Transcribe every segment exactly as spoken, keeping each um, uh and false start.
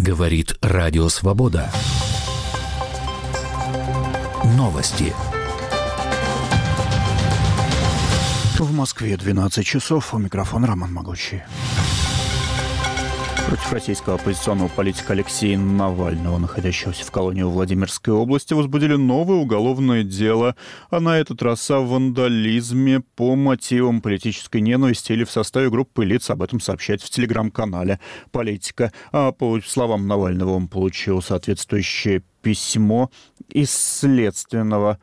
Говорит Радио Свобода. Новости. В Москве двенадцать часов. У микрофона Роман Могучий. Против российского оппозиционного политика Алексея Навального, находящегося в колонии в Владимирской области, возбудили новое уголовное дело, а на этот раз о вандализме по мотивам политической ненависти или в составе группы лиц. Об этом сообщает в телеграм-канале «Политика». А по словам Навального, он получил соответствующее письмо из Следственного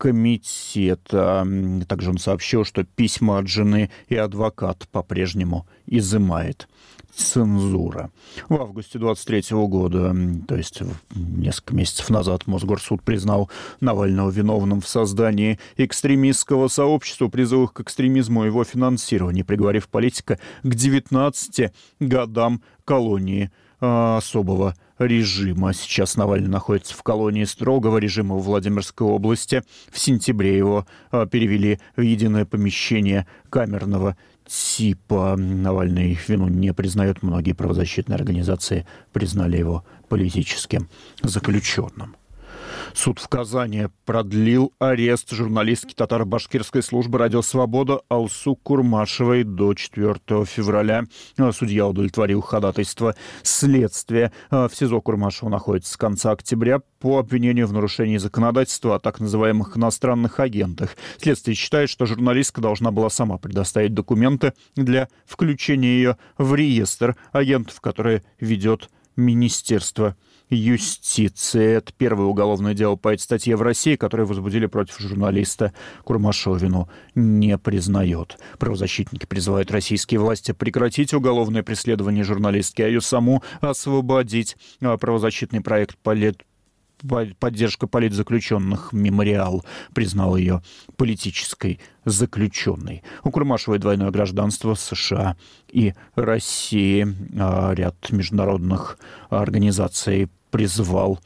комитета. Также он сообщил, что письма от жены и адвокат по-прежнему изымает цензура. В августе двадцать третьего года, то есть несколько месяцев назад, Мосгорсуд признал Навального виновным в создании экстремистского сообщества, призывах к экстремизму и его финансировании, приговорив политика к девятнадцати годам колонии э, особого режима. Сейчас Навальный находится в колонии строгого режима в Владимирской области. В сентябре его э, перевели в единое помещение камерного типа. Навальный вину не признает. Многие правозащитные организации признали его политическим заключенным. Суд в Казани продлил арест журналистки татаро-башкирской службы «Радио Свобода» Алсу Курмашевой до четвёртого февраля. Судья удовлетворил ходатайство следствия. В СИЗО Курмашева находится с конца октября по обвинению в нарушении законодательства о так называемых иностранных агентах. Следствие считает, что журналистка должна была сама предоставить документы для включения ее в реестр агентов, которые ведет Министерство юстиции. Это первое уголовное дело по этой статье в России, которое возбудили против журналиста. Курмашева вину не признает. Правозащитники призывают российские власти прекратить уголовное преследование журналистки, а ее саму освободить. Правозащитный проект «Полет Поддержка политзаключенных «Мемориал» признал ее политической заключенной. У Курмашевой двойное гражданство США и России. Ряд международных организаций призвал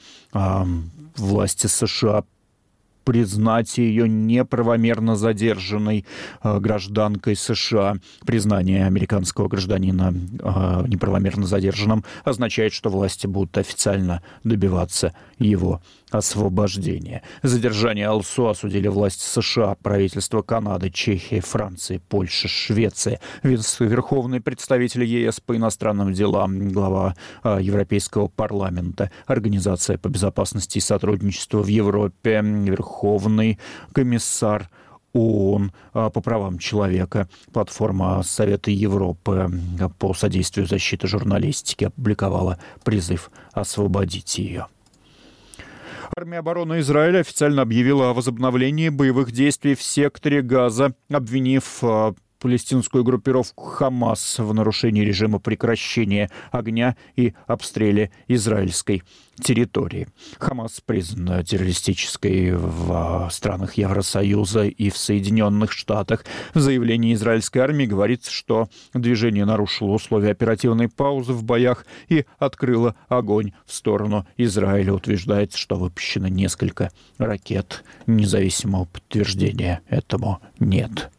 власти США признать ее неправомерно задержанной э, гражданкой США. Признание американского гражданина э, неправомерно задержанным означает, что власти будут официально добиваться его освобождения. Задержание Алсу осудили власти США, правительство Канады, Чехии, Франции, Польши, Швеции. Верховный представитель ЕС по иностранным делам, глава э, Европейского парламента, Организация по безопасности и сотрудничеству в Европе, Верховный Верховный комиссар ООН по правам человека, платформа Совета Европы по содействию защите журналистики опубликовала призыв освободить ее. Армия обороны Израиля официально объявила о возобновлении боевых действий в секторе Газа, обвинив палестинскую группировку «Хамас» в нарушении режима прекращения огня и обстреле израильской территории. «Хамас» признана террористической в странах Евросоюза и в Соединенных Штатах. В заявлении израильской армии говорится, что движение нарушило условия оперативной паузы в боях и открыло огонь в сторону Израиля. Утверждается, что выпущено несколько ракет. Независимого подтверждения этому нет.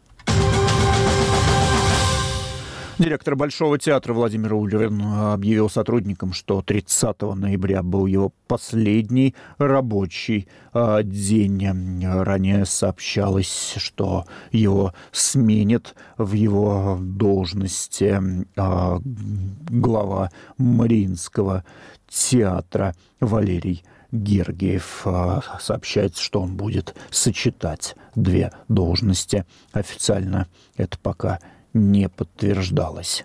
Директор Большого театра Владимир Ульрин объявил сотрудникам, что тридцатого ноября был его последний рабочий э, день. Ранее сообщалось, что его сменит в его должности э, глава Мариинского театра Валерий Гергиев. Сообщается, что он будет сочетать две должности. Официально это пока не подтверждалось.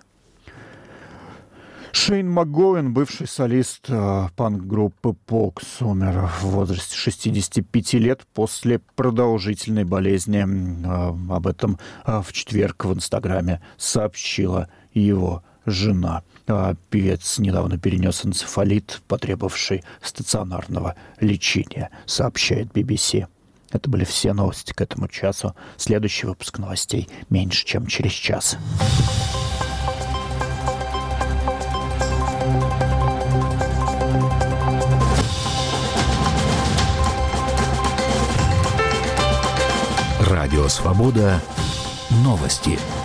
Шейн МакГоуэн, бывший солист э, панк-группы Pogues, умер в возрасте шестидесяти пяти лет после продолжительной болезни. Э, об этом э, в четверг в Инстаграме сообщила его жена. Э, певец недавно перенес энцефалит, потребовавший стационарного лечения, сообщает би би си. Это были все новости к этому часу. Следующий выпуск новостей меньше, чем через час. Радио Свобода. Новости.